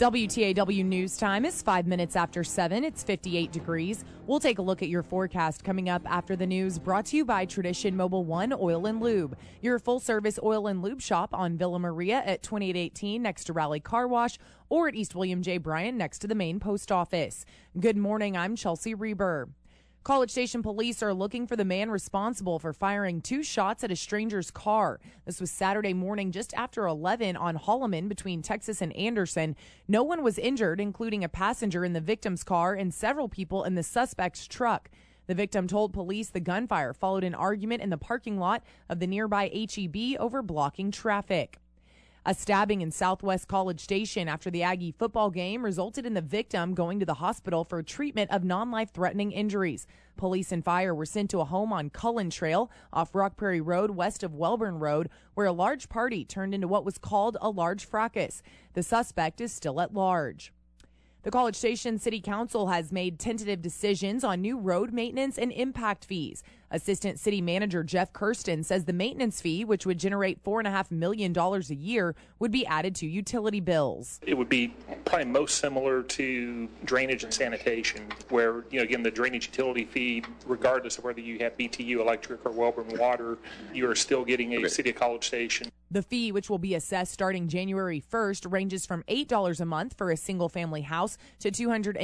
WTAW News Time is 5 minutes after 7. It's 58 degrees. We'll take a look at your forecast coming up after the news, brought to you by Tradition Mobile One Oil and Lube, your full-service oil and lube shop on Villa Maria at 2818 next to Raleigh Car Wash, or at East William J. Bryant next to the main post office. Good morning, I'm Chelsea Reber. College Station police are looking for the man responsible for firing 2 shots at a stranger's car. This was Saturday morning just after 11 on Holloman between Texas and Anderson. No one was injured, including a passenger in the victim's car and several people in the suspect's truck. The victim told police the gunfire followed an argument in the parking lot of the nearby HEB over blocking traffic. A stabbing in Southwest College Station after the Aggie football game resulted in the victim going to the hospital for treatment of non-life-threatening injuries. Police and fire were sent to a home on Cullen Trail off Rock Prairie Road west of Welborn Road, where a large party turned into what was called a large fracas. The suspect is still at large. The College Station City Council has made tentative decisions on new road maintenance and impact fees. Assistant City Manager Jeff Kirsten says the maintenance fee, which would generate $4.5 million a year, would be added to utility bills. It would be probably most similar to drainage and sanitation, where, again, the drainage utility fee, regardless of whether you have BTU electric or Welborn water, you are still getting a City of College Station. The fee, which will be assessed starting January 1st, ranges from $8 a month for a single-family house to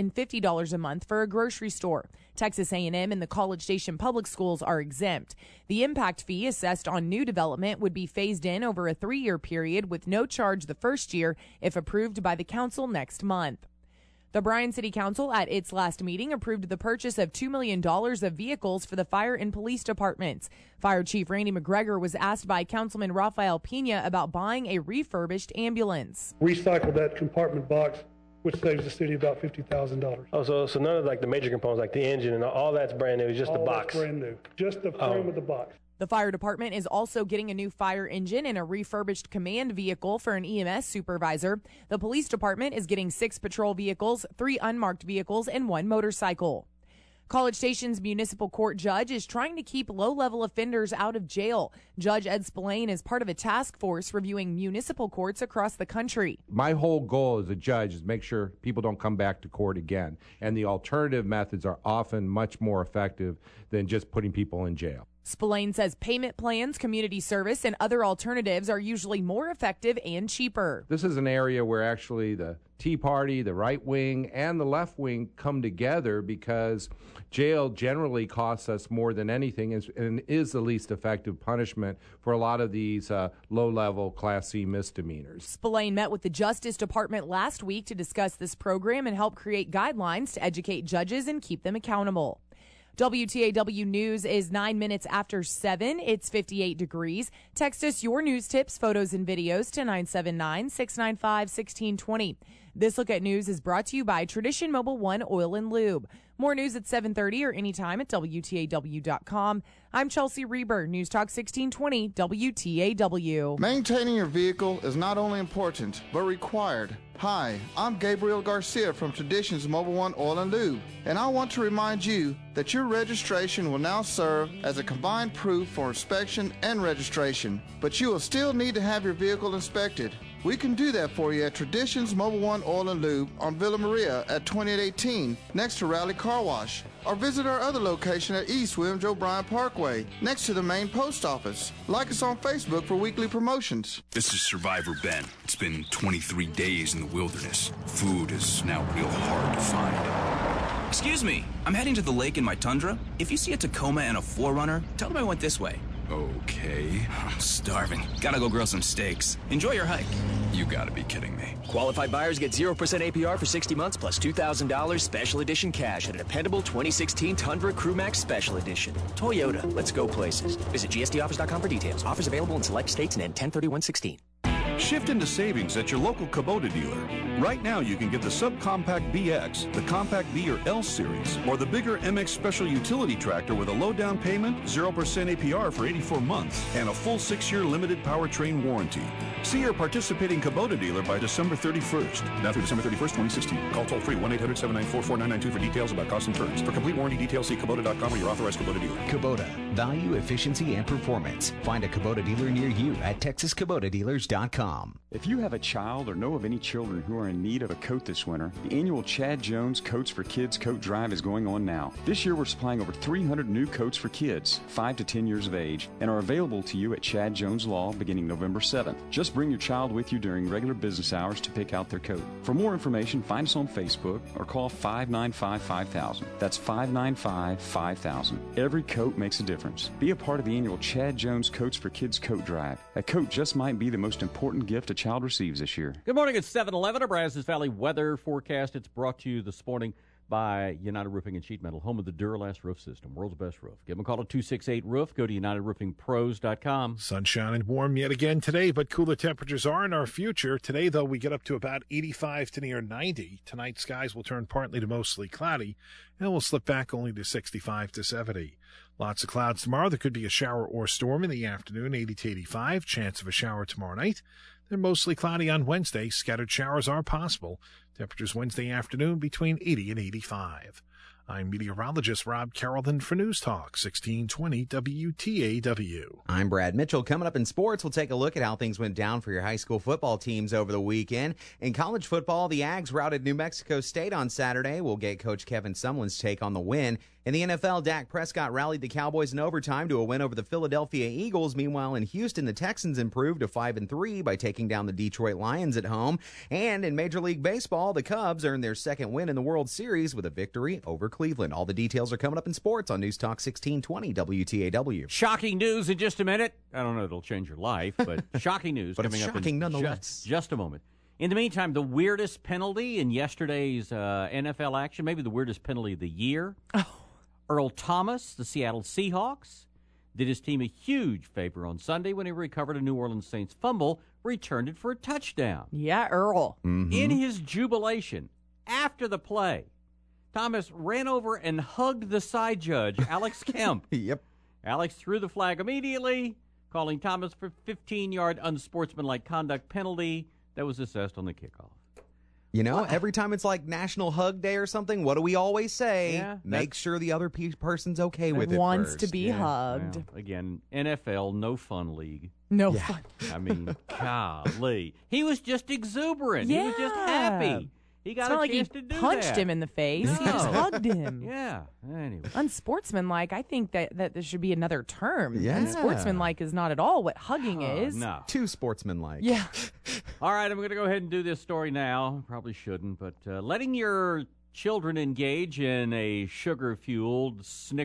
$250 a month for a grocery store. Texas A&M and the College Station Public Schools are exempt. The impact fee assessed on new development would be phased in over a 3-year period with no charge the first year if approved by the council next month. The Bryan City Council at its last meeting approved the purchase of $2 million of vehicles for the fire and police departments. Fire Chief Randy McGregor was asked by Councilman Rafael Pena about buying a refurbished ambulance. Recycle that compartment box, which saves the city about $50,000. Oh, so none of like the major components, like the engine and all that's brand new, just the box? All that's brand new, just the frame of the box. The fire department is also getting a new fire engine and a refurbished command vehicle for an EMS supervisor. The police department is getting 6 patrol vehicles, 3 unmarked vehicles, and 1 motorcycle. College Station's municipal court judge is trying to keep low-level offenders out of jail. Judge Ed Spillane is part of a task force reviewing municipal courts across the country. My whole goal as a judge is make sure people don't come back to court again. And the alternative methods are often much more effective than just putting people in jail. Spillane says payment plans, community service, and other alternatives are usually more effective and cheaper. This is an area where actually the Tea Party, the right wing, and the left wing come together because jail generally costs us more than anything and is the least effective punishment for a lot of these low-level Class C misdemeanors. Spillane met with the Justice Department last week to discuss this program and help create guidelines to educate judges and keep them accountable. WTAW News is 9 minutes after 7. It's 58 degrees. Text us your news tips, photos, and videos to 979-695-1620. This Look at News is brought to you by Tradition Mobile One Oil and Lube. More news at 7:30 or anytime at WTAW.com. I'm Chelsea Reber, News Talk 1620, WTAW. Maintaining your vehicle is not only important, but required. Hi, I'm Gabriel Garcia from Traditions Mobile One Oil and Lube, and I want to remind you that your registration will now serve as a combined proof for inspection and registration, but you will still need to have your vehicle inspected. We can do that for you at Traditions Mobile One Oil and Lube on Villa Maria at 2818 next to Raleigh Car Wash, or visit our other location at East William J. Bryant Parkway next to the main post office. Like us on Facebook for weekly promotions. This is Survivor Ben. It's been 23 days in the wilderness. Food is now real hard to find. Excuse me, I'm heading to the lake in my Tundra. If you see a Tacoma and a 4Runner, tell them I went this way. Okay. I'm starving. Gotta go grill some steaks. Enjoy your hike. You gotta be kidding me. Qualified buyers get 0% APR for 60 months plus $2,000 special edition cash and a dependable 2016 Tundra Crew Max Special Edition. Toyota, let's go places. Visit gstoffers.com for details. Offers available in select states and end 10/31/16. Shift into savings at your local Kubota dealer. Right now you can get the Subcompact BX, the Compact B or L Series, or the bigger MX Special Utility Tractor with a low down payment, 0% APR for 84 months, and a full 6-year limited powertrain warranty. See your participating Kubota dealer by December 31st. Now through December 31st, 2016. Call toll free 1-800-794-4992 for details about costs and terms. For complete warranty details, see Kubota.com or your authorized Kubota dealer. Kubota. Value, efficiency, and performance. Find a Kubota dealer near you at TexasKubotaDealers.com. ChadJonesCoat.com. If you have a child or know of any children who are in need of a coat this winter, the annual Chad Jones Coats for Kids coat drive is going on now. This year we're supplying over 300 new coats for kids, 5 to 10 years of age, and are available to you at Chad Jones Law beginning November 7th. Just bring your child with you during regular business hours to pick out their coat. For more information, find us on Facebook or call 595-5000. That's 595-5000. Every coat makes a difference. Be a part of the annual Chad Jones Coats for Kids coat drive. A coat just might be the most important gift a child receives this year. Good morning. It's 7:11. Our Brazos Valley weather forecast. It's brought to you this morning by United Roofing and Sheet Metal, home of the Duralast roof system, world's best roof. Give them a call at 268-ROOF. Go to UnitedRoofingPros.com. Sunshine and warm yet again today, but cooler temperatures are in our future. Today, though, we get up to about 85 to near 90. Tonight, skies will turn partly to mostly cloudy, and will slip back only to 65 to 70. Lots of clouds tomorrow. There could be a shower or storm in the afternoon, 80 to 85. Chance of a shower tomorrow night. They're mostly cloudy on Wednesday. Scattered showers are possible. Temperatures Wednesday afternoon between 80 and 85. I'm meteorologist Rob Carrollton for News Talk 1620 WTAW. I'm Brad Mitchell. Coming up in sports, we'll take a look at how things went down for your high school football teams over the weekend. In college football, the Ags routed New Mexico State on Saturday. We'll get Coach Kevin Sumlin's take on the win. In the NFL, Dak Prescott rallied the Cowboys in overtime to a win over the Philadelphia Eagles. Meanwhile, in Houston, the Texans improved to 5-3 by taking down the Detroit Lions at home. And in Major League Baseball, the Cubs earned their second win in the World Series with a victory over Cleveland. All the details are coming up in sports on News Talk 1620 WTAW. Shocking news in just a minute. I don't know if it'll change your life, but shocking news but coming it's up shocking in nonetheless. Just a moment. In the meantime, the weirdest penalty in yesterday's NFL action, maybe the weirdest penalty of the year. Earl Thomas, the Seattle Seahawks, did his team a huge favor on Sunday when he recovered a New Orleans Saints fumble, returned it for a touchdown. Yeah, Earl. Mm-hmm. In his jubilation, after the play, Thomas ran over and hugged the side judge, Alex Kemp. Yep. Alex threw the flag immediately, calling Thomas for 15-yard unsportsmanlike conduct penalty that was assessed on the kickoff. You know, every time it's like National Hug Day or something, what do we always say? Yeah, Make sure the other person's okay with it Wants first. to be hugged. Well, again, NFL, no fun league. No fun. I mean, golly. He was just exuberant. Yeah. He was just happy. He got It's not a like chance he to do punched that. him in the face. He just hugged him. Yeah. Anyway. Unsportsmanlike, I think that there should be another term. Yeah. Unsportsmanlike is not at all what hugging is. No. Too sportsmanlike. Yeah. All right, I'm going to go ahead and do this story now. Probably shouldn't, but letting your children engage in a sugar-fueled,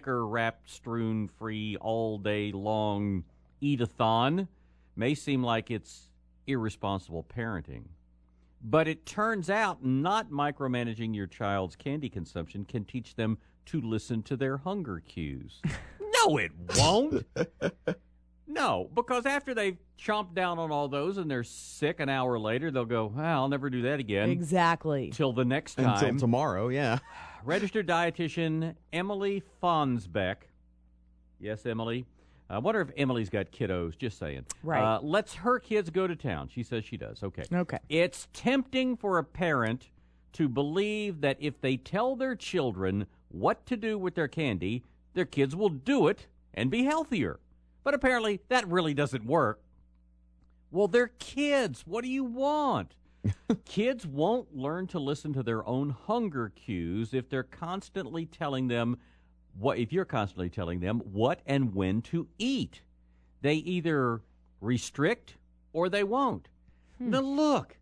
Snicker-wrap-strewn-free, all-day-long eat-a-thon may seem like it's irresponsible parenting. But it turns out not micromanaging your child's candy consumption can teach them to listen to their hunger cues. No, it won't. No, because after they've chomped down on all those and they're sick an hour later, they'll go, well, I'll never do that again. Exactly. Till the next time. Until tomorrow, yeah. Registered dietitian Emily Fonsbeck. Yes, Emily. I wonder if Emily's got kiddos, just saying. Right. Lets her kids go to town. She says she does. Okay. Okay. It's tempting for a parent to believe that if they tell their children what to do with their candy, their kids will do it and be healthier. But apparently that really doesn't work. Well, they're kids. What do you want? Kids won't learn to listen to their own hunger cues if they're constantly telling them if you're constantly telling them what and when to eat. They either restrict or they won't. Now, look,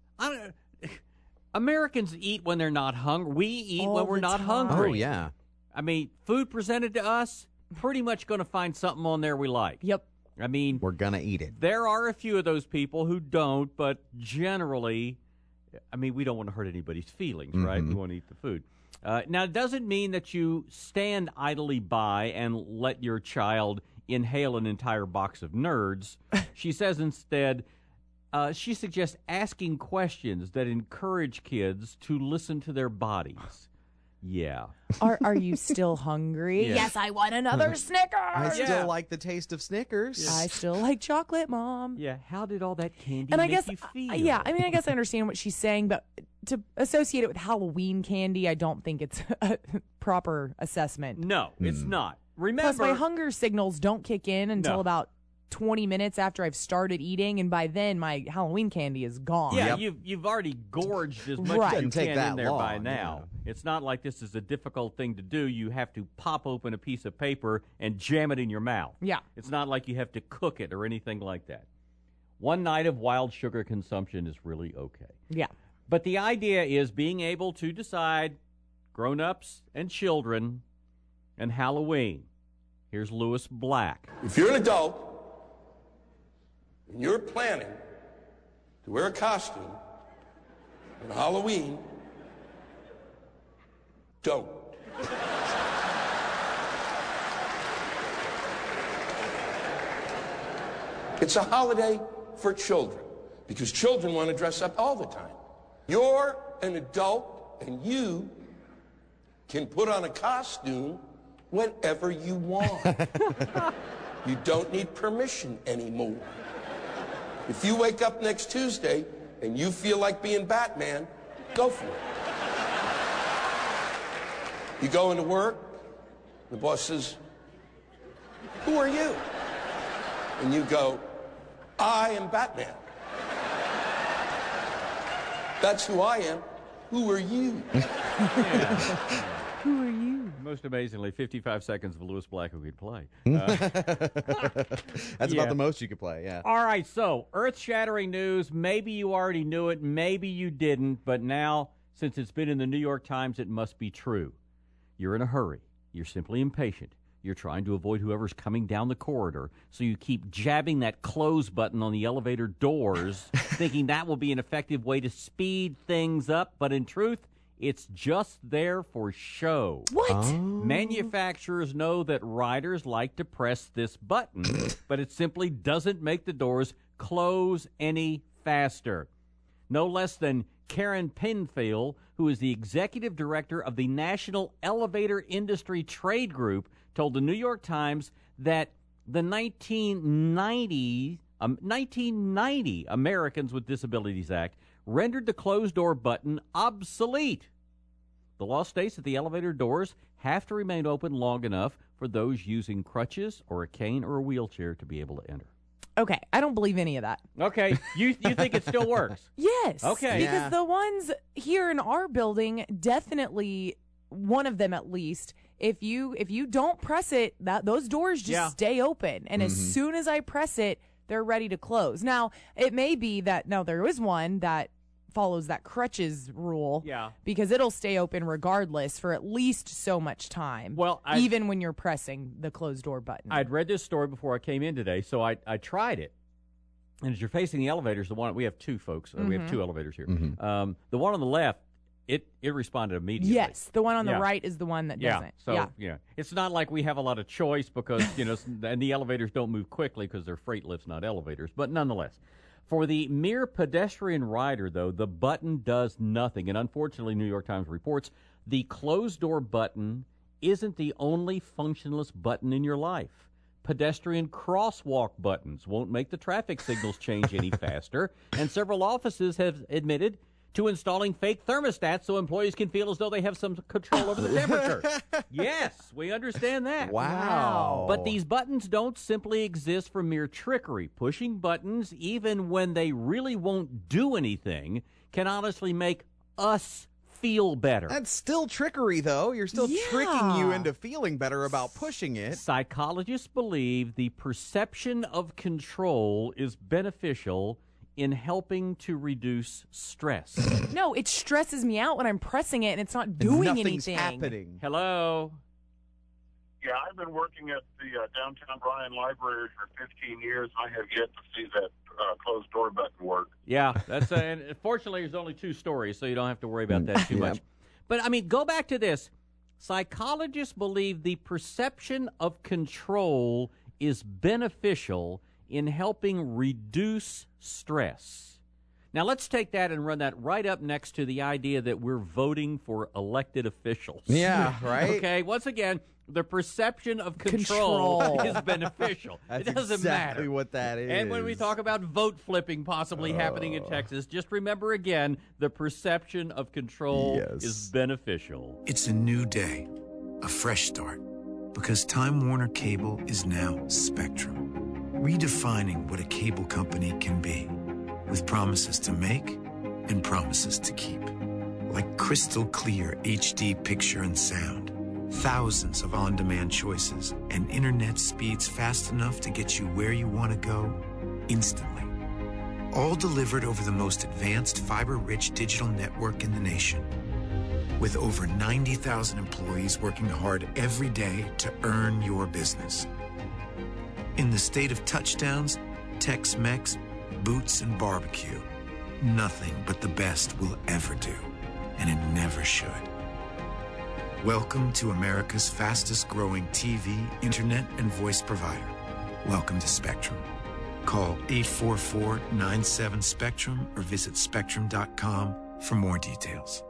Americans eat when they're not hungry. We eat when we're not hungry. Oh, yeah. I mean, food presented to us, pretty much going to find something on there we like. Yep. I mean, we're going to eat it. There are a few of those people who don't, but generally, I mean, we don't want to hurt anybody's feelings, right? We want to eat the food. Now, it doesn't mean that you stand idly by and let your child inhale an entire box of Nerds. She says instead, she suggests asking questions that encourage kids to listen to their bodies. Yeah. Are you still hungry? Yes, I want another Snickers. I still like the taste of Snickers. I still like chocolate, Mom. Yeah. How did all that candy And I make guess, you feel? I guess I understand what she's saying, but to associate it with Halloween candy, I don't think it's a proper assessment. No, it's not. Remember, Plus, my hunger signals don't kick in until about 20 minutes after I've started eating, and by then my Halloween candy is gone. Yeah, you've already gorged as much Right. as you Doesn't take can that in there by long, now. yeah. It's not like this is a difficult thing to do. You have to pop open a piece of paper and jam it in your mouth. Yeah. It's not like you have to cook it or anything like that. One night of wild sugar consumption is really okay. Yeah. But the idea is being able to decide, grown-ups and children, and Halloween. Here's Lewis Black. If you're an adult and you're planning to wear a costume on Halloween, don't. It's a holiday for children because children want to dress up all the time. You're an adult and you can put on a costume whenever you want. You don't need permission anymore. If you wake up next Tuesday and you feel like being Batman, go for it. You go into work, the boss says, "Who are you?" And you go, "I am Batman." That's who I am. Who are you? Who are you? Most amazingly, 55 seconds of Lewis Black who could play. That's yeah. about the most you could play, yeah. All right, so earth-shattering news. Maybe you already knew it, maybe you didn't, but now, since it's been in the New York Times, it must be true. You're in a hurry. You're simply impatient. You're trying to avoid whoever's coming down the corridor, so you keep jabbing that close button on the elevator doors, thinking that will be an effective way to speed things up, but in truth, it's just there for show. What? Manufacturers know that riders like to press this button, but it simply doesn't make the doors close any faster. No less than Karen Penfield, who is the executive director of the National Elevator Industry Trade Group, told the New York Times that the 1990 Americans with Disabilities Act rendered the closed-door button obsolete. The law states that the elevator doors have to remain open long enough for those using crutches or a cane or a wheelchair to be able to enter. Okay, I don't believe any of that. Okay, you think it still works? Yes. Okay. Because the ones here in our building, definitely one of them at least, if you don't press it, those doors just stay open. And as soon as I press it, they're ready to close. Now, it may be that, no, there is one that follows that crutches rule. Yeah. Because it'll stay open regardless for at least so much time. Well, even when you're pressing the closed door button. I'd read this story before I came in today, so I tried it. And as you're facing the elevators, we have two folks. We have two elevators here. The one on the left, it responded immediately. Yes, the one on the right is the one that doesn't. So, it's not like we have a lot of choice because, and the elevators don't move quickly because they're freight lifts, not elevators. But nonetheless, for the mere pedestrian rider, though, the button does nothing. And unfortunately, New York Times reports the closed-door button isn't the only functionless button in your life. Pedestrian crosswalk buttons won't make the traffic signals change any faster. And several offices have admitted to installing fake thermostats so employees can feel as though they have some control over the temperature. Yes, we understand that. Wow. But these buttons don't simply exist for mere trickery. Pushing buttons, even when they really won't do anything, can honestly make us feel better. That's still trickery, though. You're still tricking you into feeling better about pushing it. Psychologists believe the perception of control is beneficial in helping to reduce stress. No, it stresses me out when I'm pressing it and it's not doing Nothing's anything. happening. Hello? Yeah, I've been working at the downtown Bryan Library for 15 years. I have yet to see that closed door button work. Yeah, that's and fortunately there's only 2 stories, so you don't have to worry about that too much. But I mean, go back to this. Psychologists believe the perception of control is beneficial in helping reduce stress. Now, let's take that and run that right up next to the idea that we're voting for elected officials. Yeah, right? Okay, once again, the perception of control is beneficial. That's it doesn't exactly matter. what that is. And when we talk about vote flipping possibly happening in Texas, just remember again, the perception of control is beneficial. It's a new day, a fresh start, because Time Warner Cable is now Spectrum. redefining what a cable company can be, with promises to make and promises to keep. Like crystal clear HD picture and sound, thousands of on-demand choices, and internet speeds fast enough to get you where you want to go instantly. All delivered over the most advanced fiber-rich digital network in the nation. With over 90,000 employees working hard every day to earn your business. In the state of touchdowns, Tex-Mex, boots, and barbecue, nothing but the best will ever do, and it never should. Welcome to America's fastest growing TV, internet, and voice provider. Welcome to Spectrum. Call 844-97-SPECTRUM or visit spectrum.com for more details.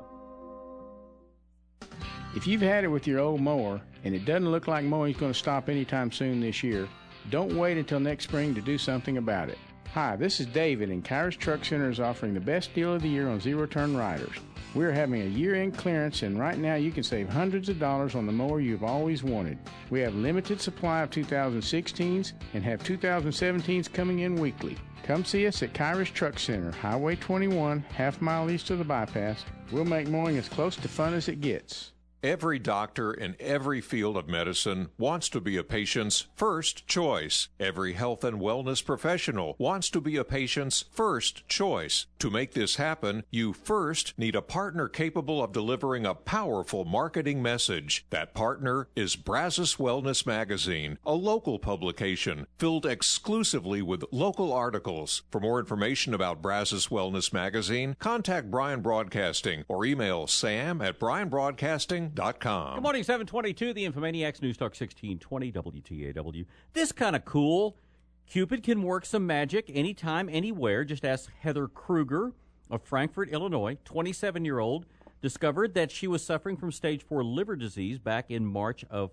If you've had it with your old mower and it doesn't look like mowing's going to stop anytime soon this year, don't wait until next spring to do something about it. Hi, this is David, and Kyrus Truck Center is offering the best deal of the year on zero-turn riders. We're having a year-end clearance, and right now you can save hundreds of dollars on the mower you've always wanted. We have limited supply of 2016s and have 2017s coming in weekly. Come see us at Kyrus Truck Center, Highway 21, half-mile east of the bypass. We'll make mowing as close to fun as it gets. Every doctor in every field of medicine wants to be a patient's first choice. Every health and wellness professional wants to be a patient's first choice. To make this happen, you first need a partner capable of delivering a powerful marketing message. That partner is Brazos Wellness Magazine, a local publication filled exclusively with local articles. For more information about Brazos Wellness Magazine, contact Bryan Broadcasting or email sam@bryanbroadcasting.com. Good morning, 722, the Infomaniacs, News Talk 1620, WTAW. This kind of cool. Cupid can work some magic anytime, anywhere. Just ask Heather Kruger of Frankfort, Illinois, 27-year-old, discovered that she was suffering from stage 4 liver disease back in March of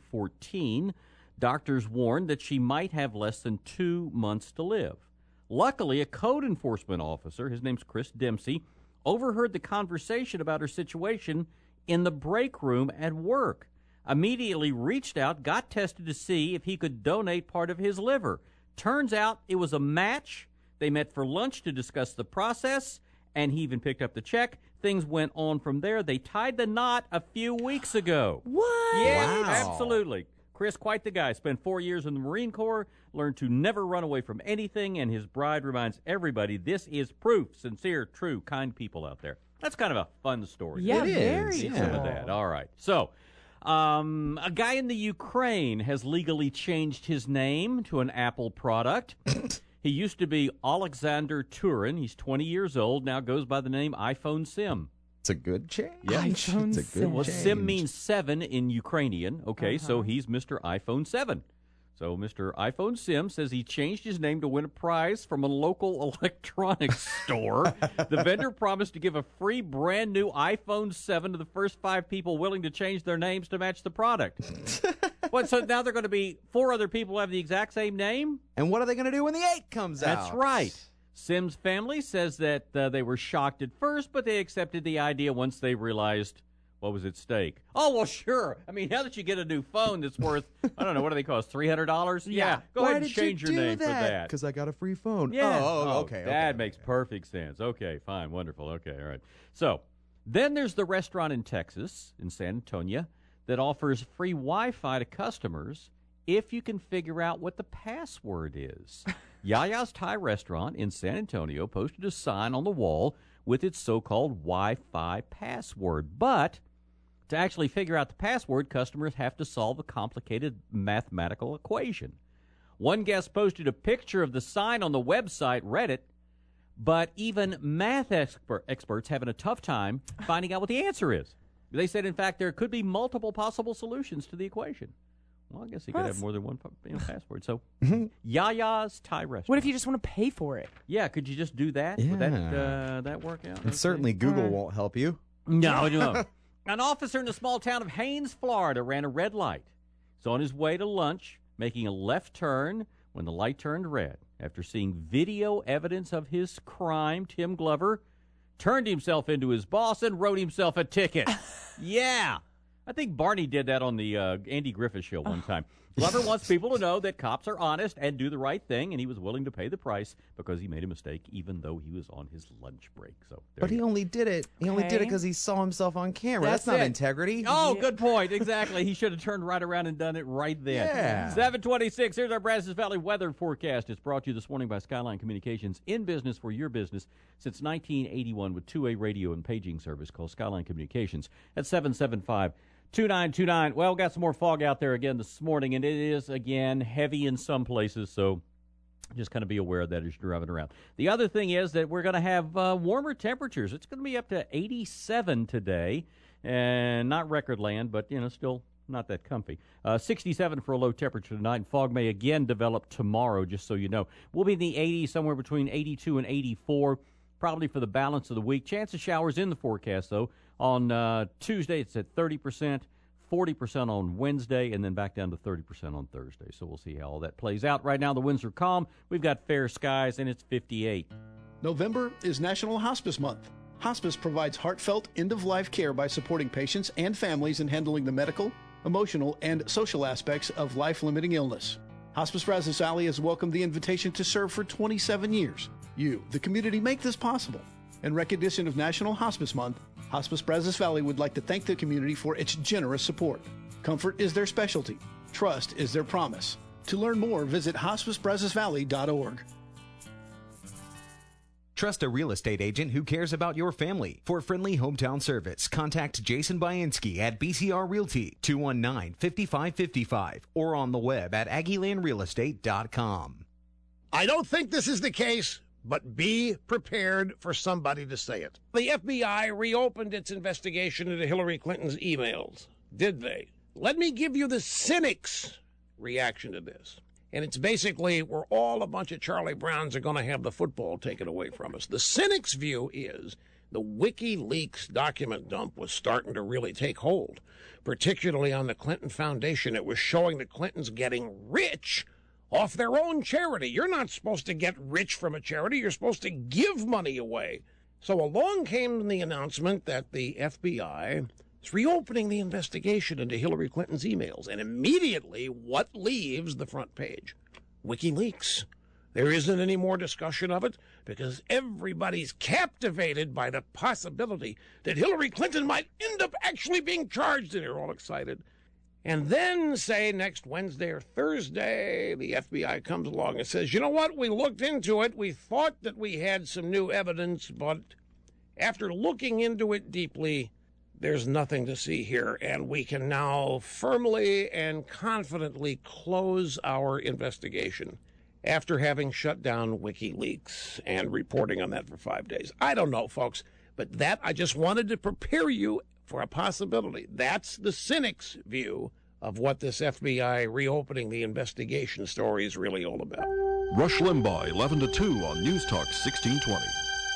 2014. Doctors warned that she might have less than 2 months to live. Luckily, a code enforcement officer, his name's Chris Dempsey, overheard the conversation about her situation in the break room at work, immediately reached out, got tested to see if he could donate part of his liver. Turns out it was a match. They met for lunch to discuss the process, and he even picked up the check. Things went on from there. They tied the knot a few weeks ago. What? Yeah, Wow. absolutely. Chris, quite the guy. Spent 4 years in the Marine Corps, learned to never run away from anything, and his bride reminds everybody this is proof. Sincere, true, kind people out there. That's kind of a fun story. Yeah, It is, very Need yeah. some of that. All right. So, a guy in the Ukraine has legally changed his name to an Apple product. He used to be Alexander Turin. He's 20 years old, now goes by the name iPhone Sim. It's a good change. Yeah. iPhone It's a good Well, change. Sim means 7 in Ukrainian. Okay, so he's Mr. iPhone 7. So Mr. iPhone Sim says he changed his name to win a prize from a local electronics store. The vendor promised to give a free brand new iPhone 7 to the first 5 people willing to change their names to match the product. What, so now they're going to be 4 other people who have the exact same name? And what are they going to do when the 8 comes out? That's right. Sim's family says that they were shocked at first, but they accepted the idea once they realized what was at stake. Oh, well, sure. I mean, now that you get a new phone that's worth, I don't know, what do they cost, $300? Yeah. Go Why ahead and did change you your do name for that. Because I got a free phone. Yeah. Oh, okay. That makes perfect sense. Okay, fine, wonderful. Okay, all right. So then there's the restaurant in Texas, in San Antonio, that offers free Wi-Fi to customers if you can figure out what the password is. Yaya's Thai Restaurant in San Antonio posted a sign on the wall with its so-called Wi-Fi password. But to actually figure out the password, customers have to solve a complicated mathematical equation. One guest posted a picture of the sign on the website Reddit, but even math experts having a tough time finding out what the answer is. They said, in fact, there could be multiple possible solutions to the equation. Well, I guess you could have more than one password. So, Yaya's Thai Restaurant. What if you just want to pay for it? Yeah, could you just do that? Would that work out? And certainly Google won't help you. No. An officer in the small town of Haines, Florida, ran a red light. He's on his way to lunch, making a left turn when the light turned red. After seeing video evidence of his crime, Tim Glover turned himself into his boss and wrote himself a ticket. Yeah. I think Barney did that on the Andy Griffith Show one time. Glover wants people to know that cops are honest and do the right thing, and he was willing to pay the price because he made a mistake, even though he was on his lunch break. But he only did it. He only did it because he saw himself on camera. That's not integrity. Oh, good point. Exactly. He should have turned right around and done it right then. Yeah. 7:26. Here's our Brazos Valley weather forecast. It's brought to you this morning by Skyline Communications, in business for your business since 1981 with two-way radio and paging service. Call Skyline Communications at 775-2929. Well, got some more fog out there again this morning, and it is, again, heavy in some places, so just kind of be aware of that as you're driving around. The other thing is that we're going to have warmer temperatures. It's going to be up to 87 today, and not record land, but, still not that comfy. 67 for a low temperature tonight, and fog may again develop tomorrow, just so you know. We'll be in the 80s, somewhere between 82 and 84, probably for the balance of the week. Chance of showers in the forecast, though. On Tuesday, it's at 30%, 40% on Wednesday, and then back down to 30% on Thursday. So we'll see how all that plays out. Right now, the winds are calm. We've got fair skies, and it's 58. November is National Hospice Month. Hospice provides heartfelt, end-of-life care by supporting patients and families in handling the medical, emotional, and social aspects of life-limiting illness. Hospice Brazos Valley has welcomed the invitation to serve for 27 years. You, the community, make this possible. In recognition of National Hospice Month, Hospice Brazos Valley would like to thank the community for its generous support. Comfort is their specialty. Trust is their promise. To learn more, visit hospicebrazosvalley.org. Trust a real estate agent who cares about your family. For friendly hometown service, contact Jason Bainski at BCR Realty, 219-5555, or on the web at AggieLandRealEstate.com. I don't think this is the case, but be prepared for somebody to say it. The FBI reopened its investigation into Hillary Clinton's emails. Did they? Let me give you the cynics' reaction to this. And it's basically, we're all a bunch of Charlie Browns are going to have the football taken away from us. The cynics' view is the WikiLeaks document dump was starting to really take hold, particularly on the Clinton Foundation. It was showing the Clintons getting rich off their own charity. You're not supposed to get rich from a charity. You're supposed to give money away. So along came the announcement that the FBI is reopening the investigation into Hillary Clinton's emails. And immediately, what leaves the front page? WikiLeaks. There isn't any more discussion of it because everybody's captivated by the possibility that Hillary Clinton might end up actually being charged, and they're all excited. And then, say, next Wednesday or Thursday, the FBI comes along and says, you know what, we looked into it. We thought that we had some new evidence, but after looking into it deeply, there's nothing to see here, and we can now firmly and confidently close our investigation after having shut down WikiLeaks and reporting on that for 5 days. I don't know, folks, but that I just wanted to prepare you for a possibility. That's the cynics' view of what this FBI reopening the investigation story is really all about. Rush Limbaugh, 11 to 2 on News Talk 1620.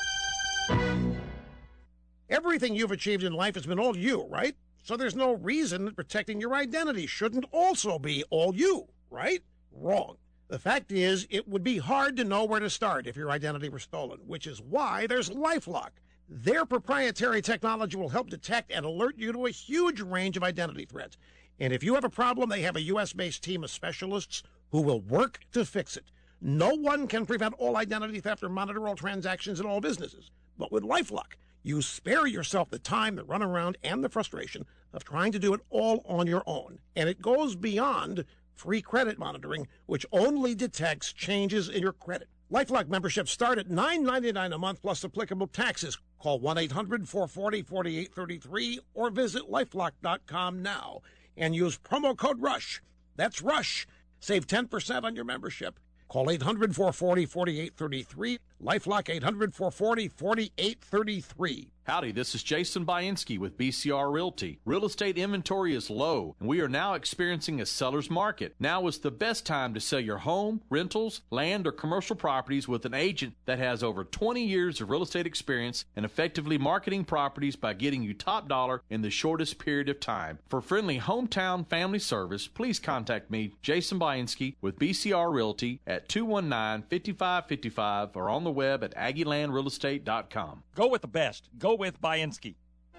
Everything you've achieved in life has been all you, right? So there's no reason that protecting your identity shouldn't also be all you, right? Wrong. The fact is, it would be hard to know where to start if your identity were stolen, which is why there's LifeLock. Their proprietary technology will help detect and alert you to a huge range of identity threats. And if you have a problem, they have a U.S.-based team of specialists who will work to fix it. No one can prevent all identity theft or monitor all transactions in all businesses. But with LifeLock, you spare yourself the time, the runaround, and the frustration of trying to do it all on your own. And it goes beyond free credit monitoring, which only detects changes in your credit. LifeLock memberships start at $9.99 a month plus applicable taxes. Call 1-800-440-4833 or visit lifelock.com now and use promo code RUSH. That's RUSH. Save 10% on your membership. Call 800-440-4833. LifeLock 800-440-4833. Howdy, this is Jason Bainski with BCR Realty. Real estate inventory is low, and we are now experiencing a seller's market. Now is the best time to sell your home, rentals, land, or commercial properties with an agent that has over 20 years of real estate experience and effectively marketing properties by getting you top dollar in the shortest period of time. For friendly hometown family service, please contact me, Jason Bainski, with BCR Realty at 219-5555 or on the web at AggieLandRealEstate.com. Go with the best. Go with Bainski.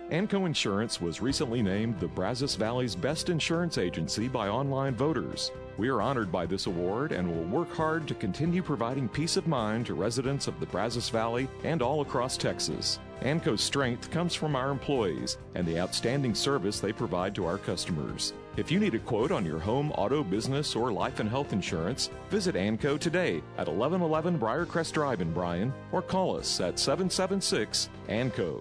ANCO Insurance was recently named the Brazos Valley's best insurance agency by online voters. We are honored by this award and will work hard to continue providing peace of mind to residents of the Brazos Valley and all across Texas. ANCO's strength comes from our employees and the outstanding service they provide to our customers. If you need a quote on your home, auto, business, or life and health insurance, visit ANCO today at 1111 Briarcrest Drive in Bryan or call us at 776-ANCO.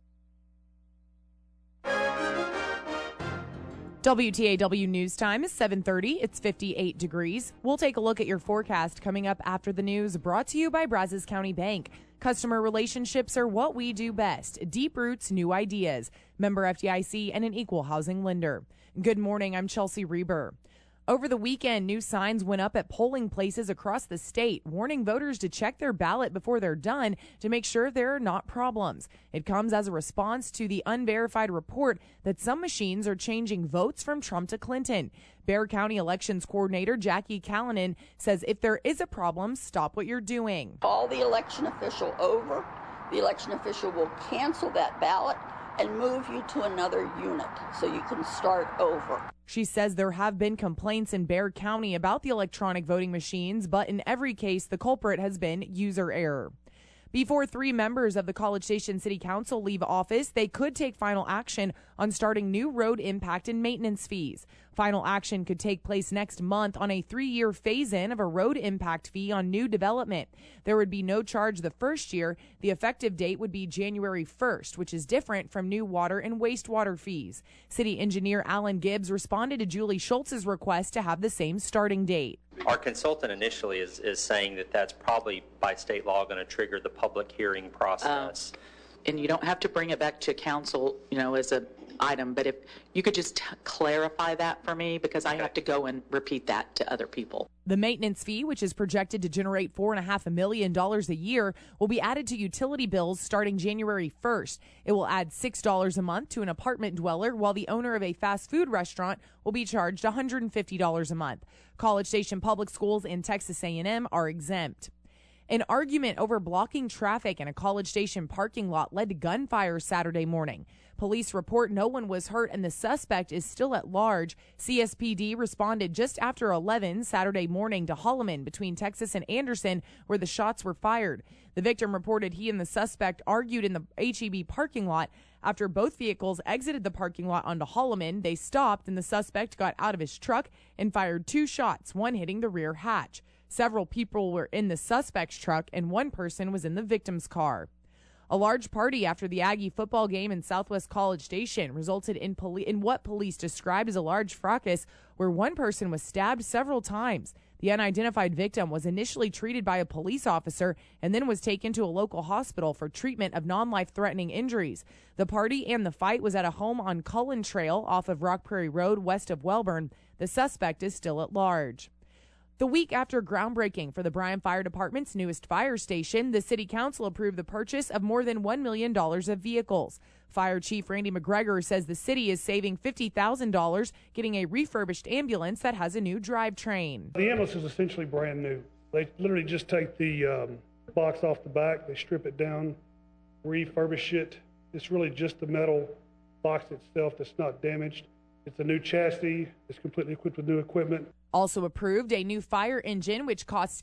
WTAW News Time is 7:30. It's 58 degrees. We'll take a look at your forecast coming up after the news, brought to you by Brazos County Bank. Customer relationships are what we do best. Deep roots, new ideas. Member FDIC and an equal housing lender. Good morning. I'm Chelsea Reber. Over the weekend, new signs went up at polling places across the state, warning voters to check their ballot before they're done to make sure there are not problems. It comes as a response to the unverified report that some machines are changing votes from Trump to Clinton. Bexar County Elections Coordinator Jackie Callanan says if there is a problem, stop what you're doing. Call the election official over. The election official will cancel that ballot and move you to another unit so you can start over. She says there have been complaints in Bexar County about the electronic voting machines, but in every case, the culprit has been user error. Before 3 members of the College Station City Council leave office, they could take final action on starting new road impact and maintenance fees. Final action could take place next month on a 3-year phase-in of a road impact fee on new development. There would be no charge the first year. The effective date would be January 1st, which is different from new water and wastewater fees. City engineer Alan Gibbs responded to Julie Schultz's request to have the same starting date. Our consultant initially is saying that that's probably by state law going to trigger the public hearing process. And you don't have to bring it back to council, as an item, but if you could just clarify that for me, because I have to go and repeat that to other people. The maintenance fee, which is projected to generate $4.5 million a year, will be added to utility bills starting January 1st. It will add $6 a month to an apartment dweller, while the owner of a fast food restaurant will be charged $150 a month. College Station Public Schools and Texas A&M are exempt. An argument over blocking traffic in a College Station parking lot led to gunfire Saturday morning. Police report no one was hurt and the suspect is still at large. CSPD responded just after 11 Saturday morning to Holloman between Texas and Anderson, where the shots were fired. The victim reported he and the suspect argued in the HEB parking lot. After both vehicles exited the parking lot onto Holloman, they stopped and the suspect got out of his truck and fired 2 shots, one hitting the rear hatch. Several people were in the suspect's truck and one person was in the victim's car. A large party after the Aggie football game in Southwest College Station resulted in what police described as a large fracas where one person was stabbed several times. The unidentified victim was initially treated by a police officer and then was taken to a local hospital for treatment of non-life-threatening injuries. The party and the fight was at a home on Cullen Trail off of Rock Prairie Road west of Welborn. The suspect is still at large. The week after groundbreaking for the Bryan Fire Department's newest fire station, the City Council approved the purchase of more than $1 million of vehicles. Fire Chief Randy McGregor says the city is saving $50,000 getting a refurbished ambulance that has a new drivetrain. The ambulance is essentially brand new. They literally just take the box off the back, they strip it down, refurbish it. It's really just the metal box itself that's not damaged. It's a new chassis. It's completely equipped with new equipment. Also approved a new fire engine, which costs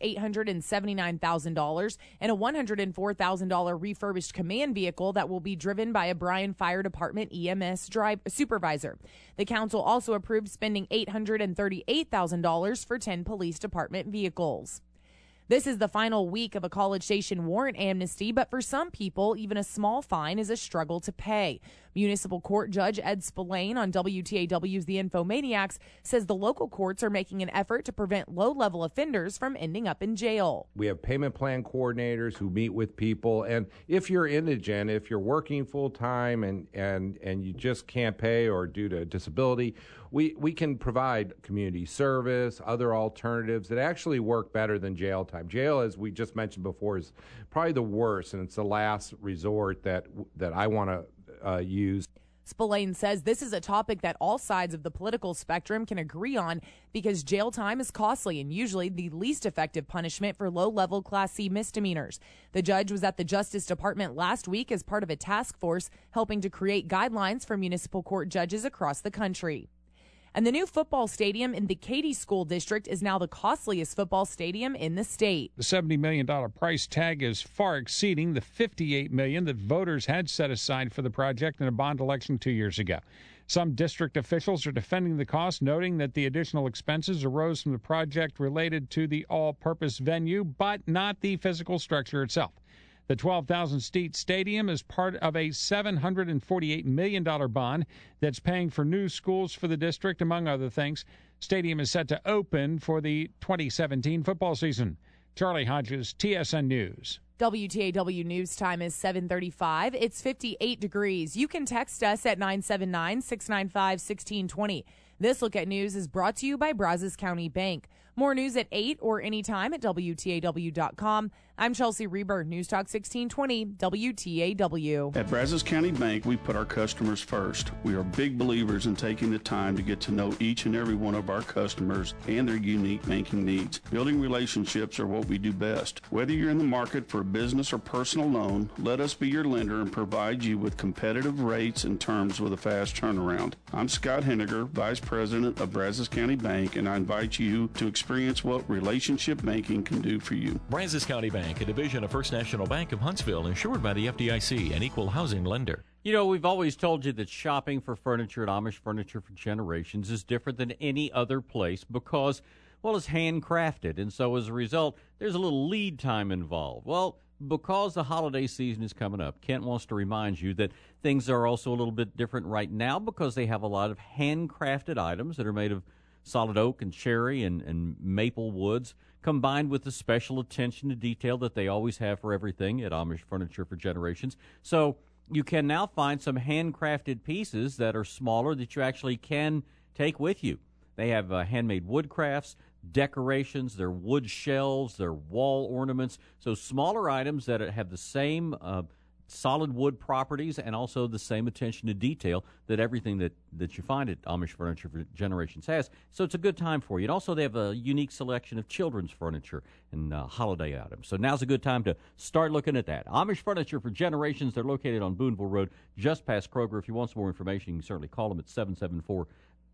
$879,000, and a $104,000 refurbished command vehicle that will be driven by a Bryan Fire Department EMS supervisor. The council also approved spending $838,000 for 10 police department vehicles. This is the final week of a College Station warrant amnesty, but for some people, even a small fine is a struggle to pay. Municipal Court Judge Ed Spillane on WTAW's The Infomaniacs says the local courts are making an effort to prevent low-level offenders from ending up in jail. We have payment plan coordinators who meet with people, and if you're indigent, if you're working full-time and you just can't pay or due to disability, we can provide community service, other alternatives that actually work better than jail time. Jail, as we just mentioned before, is probably the worst, and it's the last resort that I want to use. Spillane says this is a topic that all sides of the political spectrum can agree on because jail time is costly and usually the least effective punishment for low-level Class C misdemeanors. The judge was at the Justice Department last week as part of a task force helping to create guidelines for municipal court judges across the country. And the new football stadium in the Katy School District is now the costliest football stadium in the state. The $70 million price tag is far exceeding the $58 million that voters had set aside for the project in a bond election 2 years ago. Some district officials are defending the cost, noting that the additional expenses arose from the project related to the all-purpose venue, but not the physical structure itself. The 12,000-seat stadium is part of a $748 million bond that's paying for new schools for the district, among other things. Stadium is set to open for the 2017 football season. Charlie Hodges, TSN News. WTAW News Time is 7:35. It's 58 degrees. You can text us at 979-695-1620. This Look at News is brought to you by Brazos County Bank. More news at 8 or anytime at WTAW.com. I'm Chelsea Reber, News Talk 1620, WTAW. At Brazos County Bank, we put our customers first. We are big believers in taking the time to get to know each and every one of our customers and their unique banking needs. Building relationships are what we do best. Whether you're in the market for a business or personal loan, let us be your lender and provide you with competitive rates and terms with a fast turnaround. I'm Scott Henniger, Vice President of Brazos County Bank, and I invite you to experience what relationship banking can do for you. Brazos County Bank, a division of First National Bank of Huntsville, insured by the FDIC, an equal housing lender. You know, we've always told you that shopping for furniture at Amish Furniture for Generations is different than any other place because, well, it's handcrafted. And so as a result, there's a little lead time involved. Well, because the holiday season is coming up, Kent wants to remind you that things are also a little bit different right now because they have a lot of handcrafted items that are made of solid oak and cherry and maple woods, combined with the special attention to detail that they always have for everything at Amish Furniture for Generations. So you can now find some handcrafted pieces that are smaller that you actually can take with you. They have handmade wood crafts, decorations, their wood shelves, their wall ornaments. So smaller items that have the same solid wood properties and also the same attention to detail that everything that you find at Amish Furniture for Generations has. So it's a good time for you. And also they have a unique selection of children's furniture and holiday items. So now's a good time to start looking at that. Amish Furniture for Generations, they're located on Boonville Road, just past Kroger. If you want some more information, you can certainly call them at 774-4500,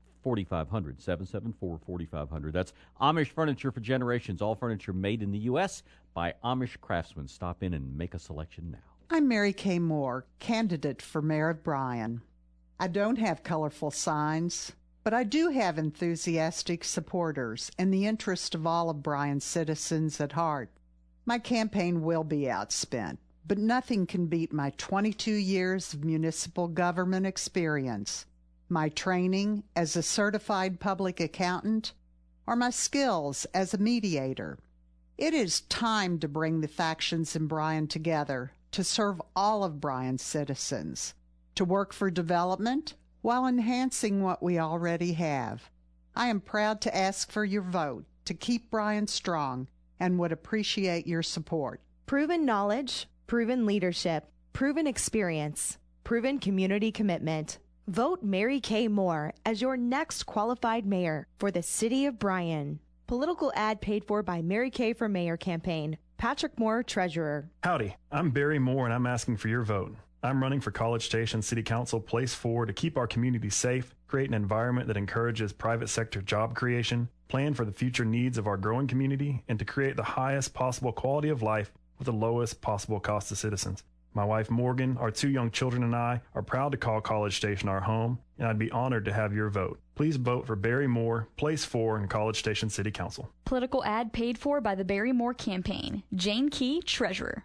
774-4500. That's Amish Furniture for Generations, all furniture made in the U.S. by Amish craftsmen. Stop in and make a selection now. I'm Mary Kay Moore, candidate for mayor of Bryan. I don't have colorful signs, but I do have enthusiastic supporters and the interest of all of Bryan's citizens at heart. My campaign will be outspent, but nothing can beat my 22 years of municipal government experience, my training as a certified public accountant, or my skills as a mediator. It is time to bring the factions in Bryan together to serve all of Bryan's citizens, to work for development while enhancing what we already have. I am proud to ask for your vote to keep Bryan strong and would appreciate your support. Proven knowledge, proven leadership, proven experience, proven community commitment. Vote Mary Kay Moore as your next qualified mayor for the city of Bryan. Political ad paid for by Mary Kay for Mayor campaign. Patrick Moore, Treasurer. Howdy, I'm Barry Moore and I'm asking for your vote. I'm running for College Station City Council Place 4 to keep our community safe, create an environment that encourages private sector job creation, plan for the future needs of our growing community, and to create the highest possible quality of life with the lowest possible cost to citizens. My wife Morgan, our 2 young children, and I are proud to call College Station our home, and I'd be honored to have your vote. Please vote for Barry Moore, Place 4 in College Station City Council. Political ad paid for by the Barry Moore campaign. Jane Key, Treasurer.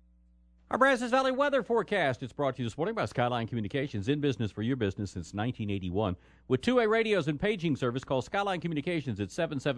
Our Brazos Valley weather forecast. It's brought to you this morning by Skyline Communications, in business for your business since 1981. With two-way radios and paging service, call Skyline Communications at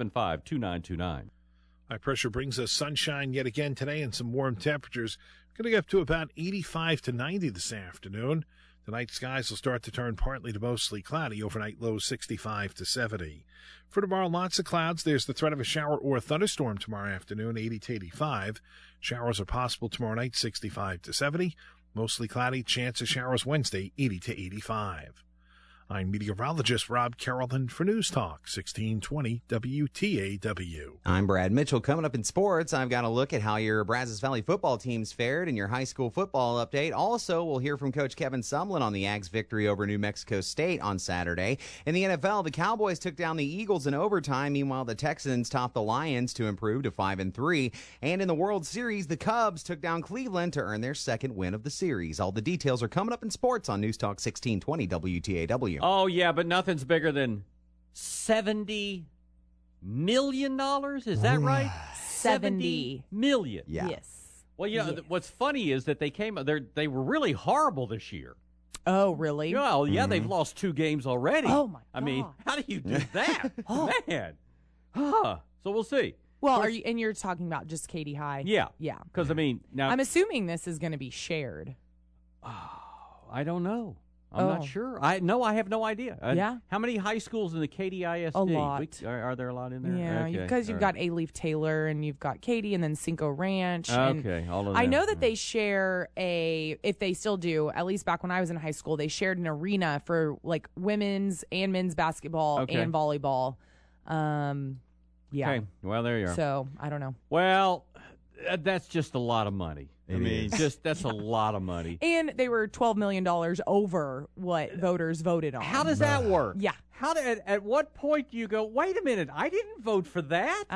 775-2929. High pressure brings us sunshine yet again today and some warm temperatures. Going to get up to about 85 to 90 this afternoon. Tonight, skies will start to turn partly to mostly cloudy. Overnight lows 65 to 70. For tomorrow, lots of clouds. There's the threat of a shower or a thunderstorm tomorrow afternoon, 80 to 85. Showers are possible tomorrow night, 65 to 70. Mostly cloudy, chance of showers Wednesday, 80 to 85. I'm meteorologist Rob Carrollton for News Talk 1620 WTAW. I'm Brad Mitchell. Coming up in sports, I've got a look at how your Brazos Valley football teams fared in your high school football update. Also, we'll hear from Coach Kevin Sumlin on the Ags' victory over New Mexico State on Saturday. In the NFL, the Cowboys took down the Eagles in overtime. Meanwhile, the Texans topped the Lions to improve to 5-3. And in the World Series, the Cubs took down Cleveland to earn their second win of the series. All the details are coming up in sports on News Talk 1620 WTAW. Oh, yeah, but nothing's bigger than $70 million. Is that right? 70 million. Yeah. Yes. Well, you know, what's funny is that they were really horrible this year. Oh, really? Well, yeah, they've lost 2 games already. Oh, my God. I mean, how do you do that? Man. So we'll see. Well, you're talking about just Katy High? Yeah. Yeah. Because, I mean, now I'm assuming this is going to be shared. I don't know. I'm not sure. I have no idea. Yeah. How many high schools in the Katy ISD? A lot. Are there a lot in there? Yeah, because you've got A-Leaf Taylor and you've got Katy and then Cinco Ranch. Okay, all of them. I know that they share if they still do, at least back when I was in high school, they shared an arena for like women's and men's basketball and volleyball. Yeah. Okay, well, there you are. So, I don't know. Well, that's just a lot of money. That's a lot of money. And they were $12 million over what voters voted on. How does that work? Yeah. At what point do you go, wait a minute, I didn't vote for that?